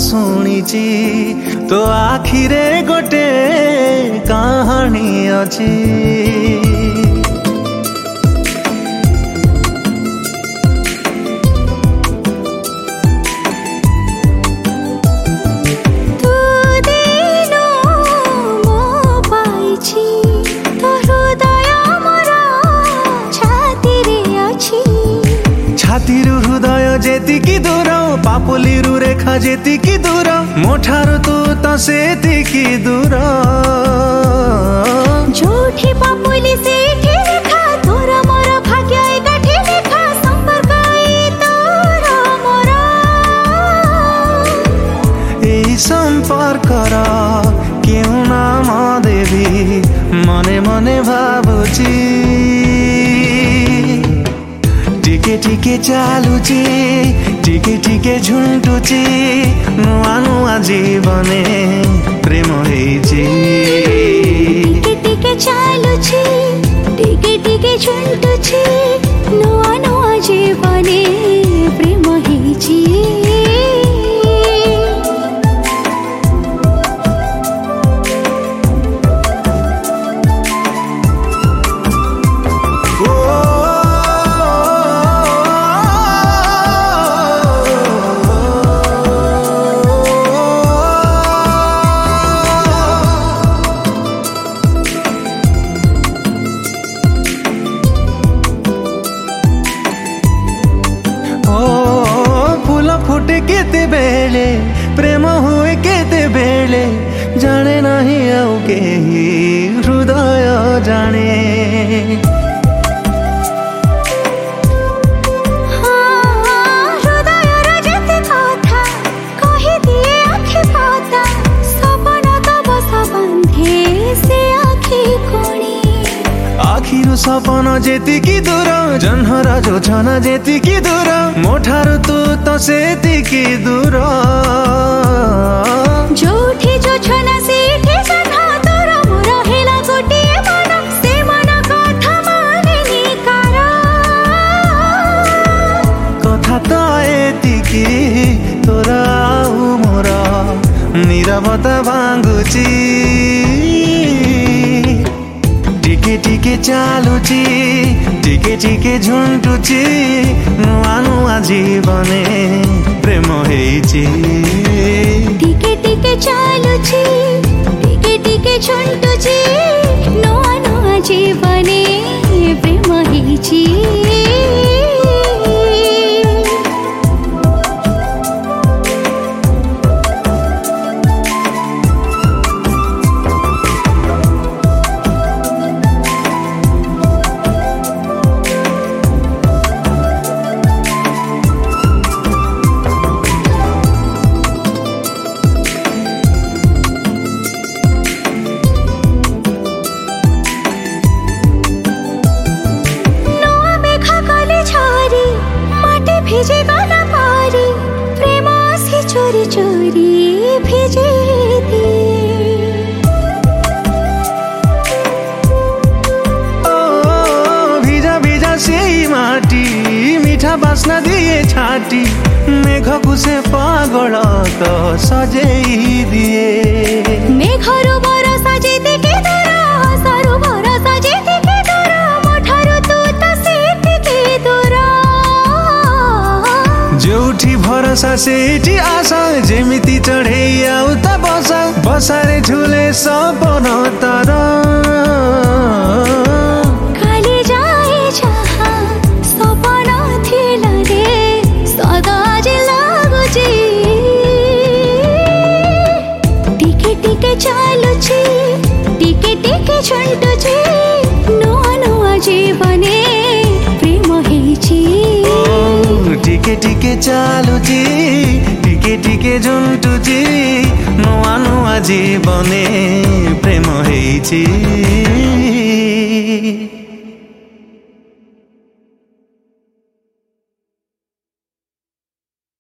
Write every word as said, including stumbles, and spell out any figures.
शुणिची तो आखिरे गोटे कहानी अछि। छातीरु हृदय जेतिकी दूर पापुलीरु रेखा जेतिकी दूर मोठारु तू तो सेतिकी दूर। जोठी पापुली सेठी रेखा तोर मोर भाग्य एकाठी लेखा संपर्क ए तोर मोर। एई संपर्कर केउ नाम देवी मने मने भाबुची। टिके टिके चालुची टिके टिके झुंटुची नुआ नुआ जीवने प्रेम हेइची। टिके टिके चालुची टिके टिके झुंटुची नुआ नुआ जीवने प्रेम हेइची। फुटे केते बेले प्रेम हुए केते बेले जाने नहीं आउ केही हृदय जाने। आखिरु सपन जेतिकी दूर जन्हरा जोछना जेतिकी दूर मोठारु तू तो सेतिकी दूर। जोठी जोछना सेठी जन्हा तोर मोर हेला गोटिए मन से मन कथा मानिनी कार। कथा तो एतिकी तोर आउ मोर नीरवता भांगुची। टिके टिके चालुची टिके टिके झुंटुची नुआ नुआ जीवने प्रेम हेइची। टिके टिके चालुची टिके टिके झुंटुची नुआ नुआ जीवने प्रेम हेइची। भेजे गाना पारी प्रेम से चोरी चोरी भेजे दिए। ओ भिजा भिजा से माटी मीठा बासना दिए छाटी मेघ कुसे पागल तो सजेई दिए। मेघर बरसा जेतिकी दूर सरू भरसा जेतिकी दूर मोठारु तू तो सेतिकी दूर। जोठी भरोसा सेठी आशा जेमिति चढ़े आउ त बसा बसारे झुले सपन तर। खाली जाए जहाँ सपन थिला रे सदा जे लागुची। टिके टिके चालुची टिके टिके झुंटुची नुआ नुआ जीवने प्रेम हेइची। टिके टिके चालुची टिके टिके झुंटुची नुआ नुआ जीवने प्रेम हेइची।